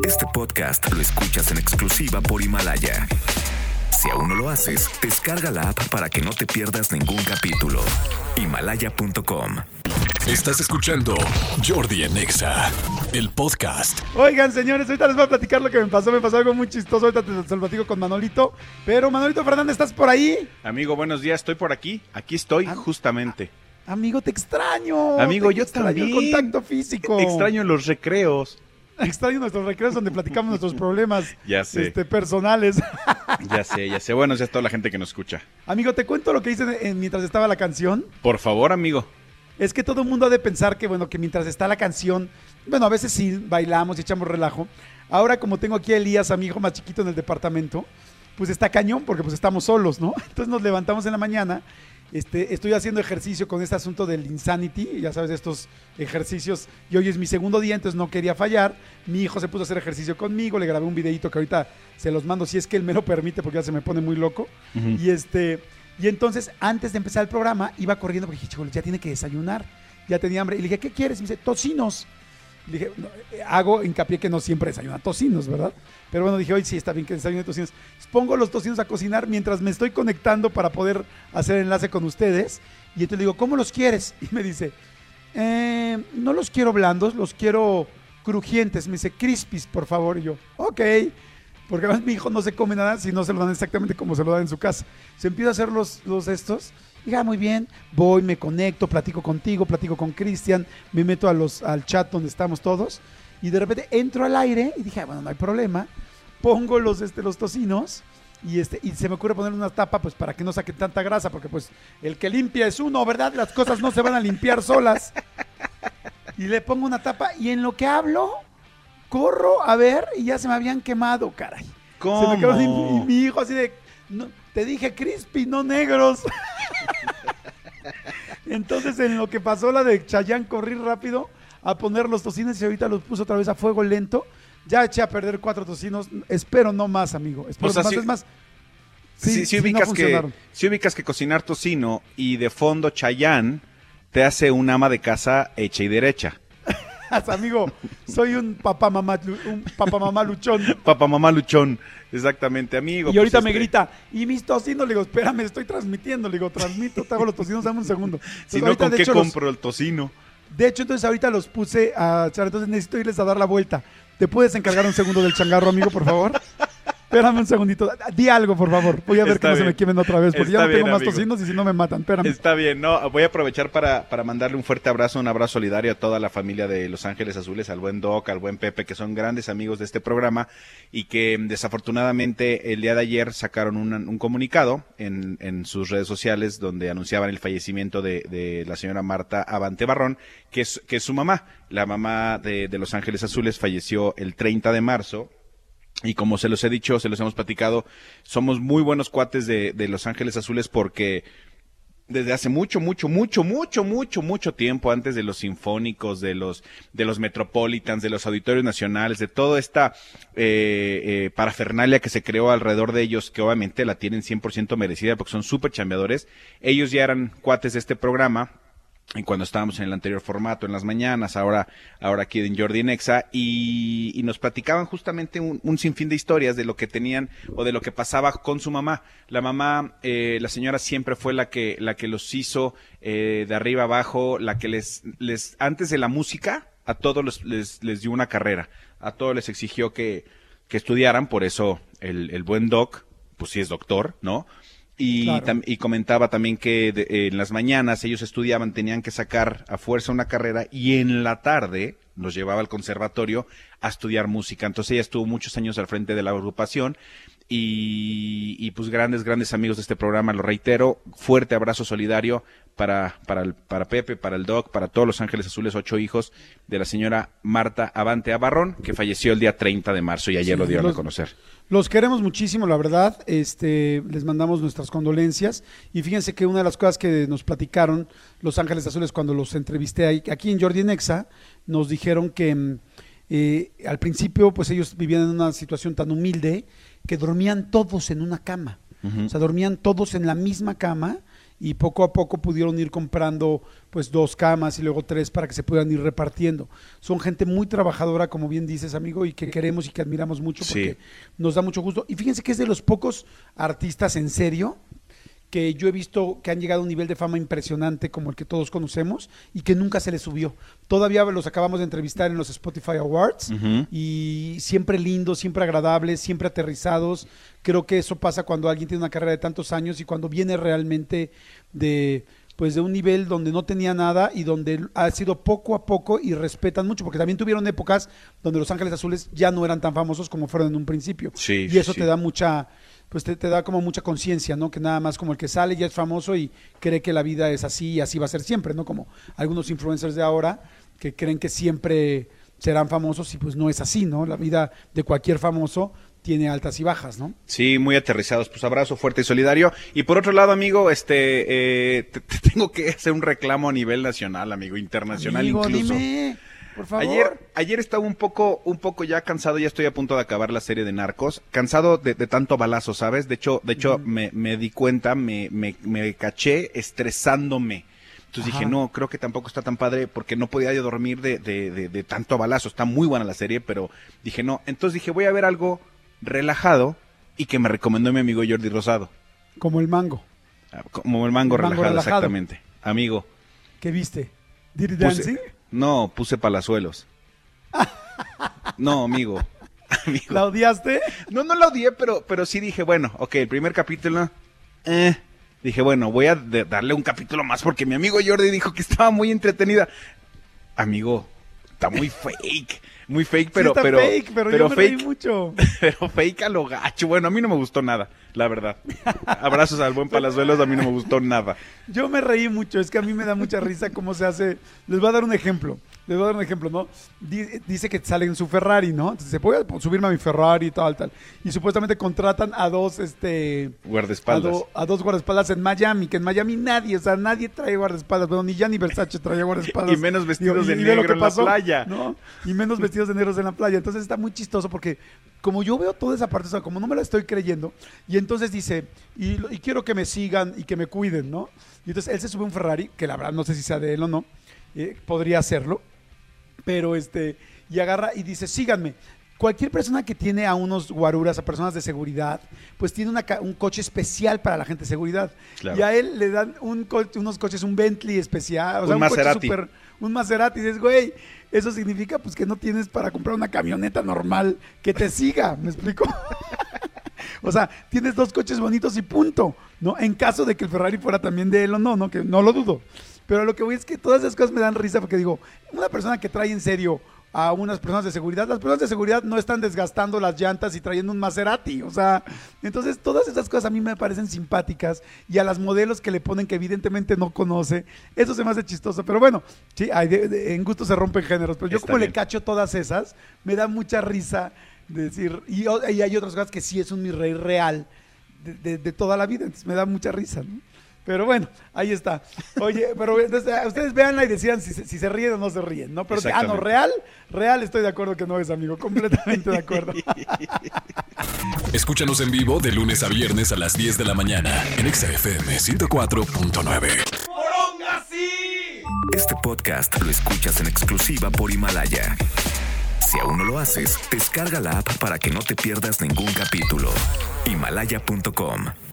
Este podcast lo escuchas en exclusiva por Himalaya. Si aún no lo haces, descarga la app para que no te pierdas ningún capítulo. Himalaya.com. Estás escuchando Jordi en Exa, el podcast. Oigan, señores, ahorita les voy a platicar lo que me pasó. Me pasó algo muy chistoso. Ahorita te lo platico con Manolito. Pero, Manolito Fernández, ¿estás por ahí? Amigo, buenos días. Estoy por aquí. Aquí estoy, justamente. Amigo, te extraño. Amigo, yo extraño también. El contacto físico. Extraño los recreos. Extraño nuestros recreos donde platicamos nuestros problemas Ya sé. Personales. Ya sé. Bueno, ya es toda la gente que nos escucha. Amigo, te cuento lo que hice mientras estaba la canción. Por favor, amigo. Es que todo el mundo ha de pensar que, que mientras está la canción, a veces sí bailamos y echamos relajo. Ahora, como tengo aquí a Elías, a mi hijo más chiquito en el departamento, pues está cañón porque pues estamos solos, ¿no? Entonces nos levantamos en la mañana. Estoy haciendo ejercicio con este asunto del Insanity, ya sabes, estos ejercicios, y hoy es mi segundo día, entonces no quería fallar. Mi hijo se puso a hacer ejercicio conmigo, le grabé un videito que ahorita se los mando si es que él me lo permite, porque ya se me pone muy loco. Uh-huh. Y entonces, antes de empezar el programa, iba corriendo porque dije, ya tiene que desayunar, ya tenía hambre, y le dije, ¿qué quieres? Y me dice, tocinos. Le dije, no, hago hincapié que no siempre desayuna tocinos, ¿verdad? Pero bueno, dije, hoy sí está bien que desayune tocinos. Pongo los tocinos a cocinar mientras me estoy conectando para poder hacer enlace con ustedes. Y entonces le digo, ¿cómo los quieres? Y me dice, no los quiero blandos, los quiero crujientes. Me dice, crispies, por favor. Y yo, ok. Porque además mi hijo no se come nada si no se lo dan exactamente como se lo dan en su casa. Se empieza a hacer los estos. Diga, muy bien, voy, me conecto, platico contigo, platico con Cristian, me meto al chat donde estamos todos, y de repente entro al aire y dije, bueno, no hay problema, pongo los tocinos, y se me ocurre ponerle una tapa pues para que no saquen tanta grasa, porque pues el que limpia es uno, ¿verdad? Las cosas no se van a limpiar solas. Y le pongo una tapa, y en lo que hablo, corro a ver, y ya se me habían quemado, caray. ¿Cómo? Se me quedó y mi hijo así de, no, te dije crispy, no negros. Entonces, en lo que pasó la de Chayanne, corrí rápido a poner los tocinos y ahorita los puse otra vez a fuego lento. Ya eché a perder 4 tocinos. Espero no más, amigo. Espero no más. Es más. Si ubicas que cocinar tocino y de fondo Chayanne te hace un ama de casa hecha y derecha. Amigo, soy un papamamá luchón. Papamamá luchón, exactamente, amigo. Y ahorita me grita, ¿y mis tocinos? Le digo, espérame, estoy transmitiendo. Le digo, transmito, te hago los tocinos, dame un segundo. Entonces, si no, ¿con qué compro el tocino? De hecho, entonces ahorita los puse a echar, entonces necesito irles a dar la vuelta. ¿Te puedes encargar un segundo del changarro, amigo, por favor? Espérame un segundito, di algo, por favor. Voy a ver que no se me quemen otra vez, porque ya no tengo más tocinos y si no me matan. Espérame. Está bien, no, voy a aprovechar para mandarle un fuerte abrazo, un abrazo solidario a toda la familia de Los Ángeles Azules, al buen Doc, al buen Pepe, que son grandes amigos de este programa y que desafortunadamente el día de ayer sacaron un comunicado en sus redes sociales donde anunciaban el fallecimiento de la señora Marta Abante Barrón, que es su mamá. La mamá de Los Ángeles Azules falleció el 30 de marzo. Y como se los he dicho, se los hemos platicado, somos muy buenos cuates de Los Ángeles Azules porque desde hace mucho tiempo, antes de los sinfónicos, de los Metropolitans, de los auditorios nacionales, de toda esta parafernalia que se creó alrededor de ellos, que obviamente la tienen 100% merecida porque son súper chambeadores, ellos ya eran cuates de este programa. Y cuando estábamos en el anterior formato, en las mañanas, ahora aquí en Jordi en Exa, y nos platicaban justamente un sinfín de historias de lo que tenían o de lo que pasaba con su mamá. La mamá, la señora siempre fue la que los hizo de arriba abajo, la que les antes de la música, a todos les dio una carrera, a todos les exigió que estudiaran, por eso el buen Doc, pues sí es doctor, ¿no? Y, claro. Y comentaba también que en las mañanas ellos estudiaban, tenían que sacar a fuerza una carrera y en la tarde los llevaba al conservatorio a estudiar música. Entonces ella estuvo muchos años al frente de la agrupación y pues grandes amigos de este programa, lo reitero, fuerte abrazo solidario para Pepe, para el Doc, para todos Los Ángeles Azules, 8 hijos de la señora Marta Abante Barrón, que falleció el día 30 de marzo y ayer lo dieron a conocer. Los queremos muchísimo, la verdad, les mandamos nuestras condolencias y fíjense que una de las cosas que nos platicaron Los Ángeles Azules cuando los entrevisté aquí en Jordi Nexa, nos dijeron que al principio pues ellos vivían en una situación tan humilde que dormían todos en una cama, o sea, dormían todos en la misma cama y poco a poco pudieron ir comprando pues 2 camas y luego 3 para que se puedan ir repartiendo. Son gente muy trabajadora, como bien dices, amigo, y que queremos y que admiramos mucho porque nos da mucho gusto. Y fíjense que es de los pocos artistas en serio que yo he visto que han llegado a un nivel de fama impresionante como el que todos conocemos y que nunca se les subió. Todavía los acabamos de entrevistar en los Spotify Awards y siempre lindos, siempre agradables, siempre aterrizados. Creo que eso pasa cuando alguien tiene una carrera de tantos años y cuando viene realmente de un nivel donde no tenía nada y donde ha sido poco a poco y respetan mucho, porque también tuvieron épocas donde Los Ángeles Azules ya no eran tan famosos como fueron en un principio. Sí, y eso sí. te da mucha... pues te da como mucha conciencia, ¿no? Que nada más como el que sale ya es famoso y cree que la vida es así y así va a ser siempre, ¿no? Como algunos influencers de ahora que creen que siempre serán famosos y pues no es así, ¿no? La vida de cualquier famoso tiene altas y bajas, ¿no? Sí, muy aterrizados. Pues abrazo fuerte y solidario. Y por otro lado, amigo, te tengo que hacer un reclamo a nivel nacional, amigo, internacional Amigo, incluso. dime, por favor. Ayer estaba un poco ya cansado, ya estoy a punto de acabar la serie de Narcos, cansado de tanto balazo, ¿sabes? De hecho me di cuenta, me caché estresándome. Entonces dije, no, creo que tampoco está tan padre porque no podía yo dormir de tanto balazo. Está muy buena la serie, pero dije, no. Entonces dije, voy a ver algo relajado y que me recomendó mi amigo Jordi Rosado. Como el mango. Como el mango relajado, exactamente. Amigo. ¿Qué viste? ¿Dirty Dancing? No, puse Palazuelos. No, amigo. ¿La odiaste? No la odié, pero sí dije, bueno, ok, el primer capítulo, dije, bueno, voy a darle un capítulo más porque mi amigo Jordi dijo que estaba muy entretenida. Amigo, está muy fake, pero sí, fake, pero yo me reí mucho. Pero fake a lo gacho. Bueno, a mí no me gustó nada, la verdad. Abrazos al buen Palazuelos, a mí no me gustó nada. Yo me reí mucho, es que a mí me da mucha risa cómo se hace. Les voy a dar un ejemplo, ¿no? Dice que sale en su Ferrari, ¿no? Entonces, voy a subirme a mi Ferrari y tal. Y supuestamente contratan a dos, guardaespaldas. A dos guardaespaldas en Miami, que en Miami nadie trae guardaespaldas. Bueno, ni Gianni Versace traía guardaespaldas. Y menos vestidos de negro en la playa. ¿No? Y menos vestidos de negros en la playa. Entonces está muy chistoso porque como yo veo toda esa parte, o sea, como no me la estoy creyendo, y entonces dice, y quiero que me sigan y que me cuiden, ¿no? Y entonces él se sube a un Ferrari, que la verdad no sé si sea de él o no, podría hacerlo, pero y agarra y dice, síganme. Cualquier persona que tiene a unos guaruras, a personas de seguridad, pues tiene un coche especial para la gente de seguridad. Claro. Y a él le dan unos coches, un Bentley especial, o sea, un Maserati. Coche un Maserati. Y dices, güey, eso significa pues que no tienes para comprar una camioneta normal que te siga, ¿me explico? O sea, tienes 2 coches bonitos y punto, ¿no? En caso de que el Ferrari fuera también de él o no, que no lo dudo. Pero lo que voy es que todas esas cosas me dan risa porque digo, una persona que trae en serio a unas personas de seguridad, las personas de seguridad no están desgastando las llantas y trayendo un Maserati, o sea, entonces todas esas cosas a mí me parecen simpáticas y a las modelos que le ponen que evidentemente no conoce, eso se me hace chistoso, pero bueno, sí, en gusto se rompen géneros, pero yo Está como bien. le cacho todas esas, me da mucha risa decir, y hay otras cosas que sí es un mi rey real de toda la vida, entonces me da mucha risa, ¿no? Pero bueno, ahí está. Oye, pero entonces, ustedes véanla y decidan si se ríen o no se ríen, ¿no? Pero no, real estoy de acuerdo que no es, amigo, completamente de acuerdo. Escúchanos en vivo de lunes a viernes a las 10 de la mañana en XFM 104.9. Este podcast lo escuchas en exclusiva por Himalaya. Si aún no lo haces, descarga la app para que no te pierdas ningún capítulo. Himalaya.com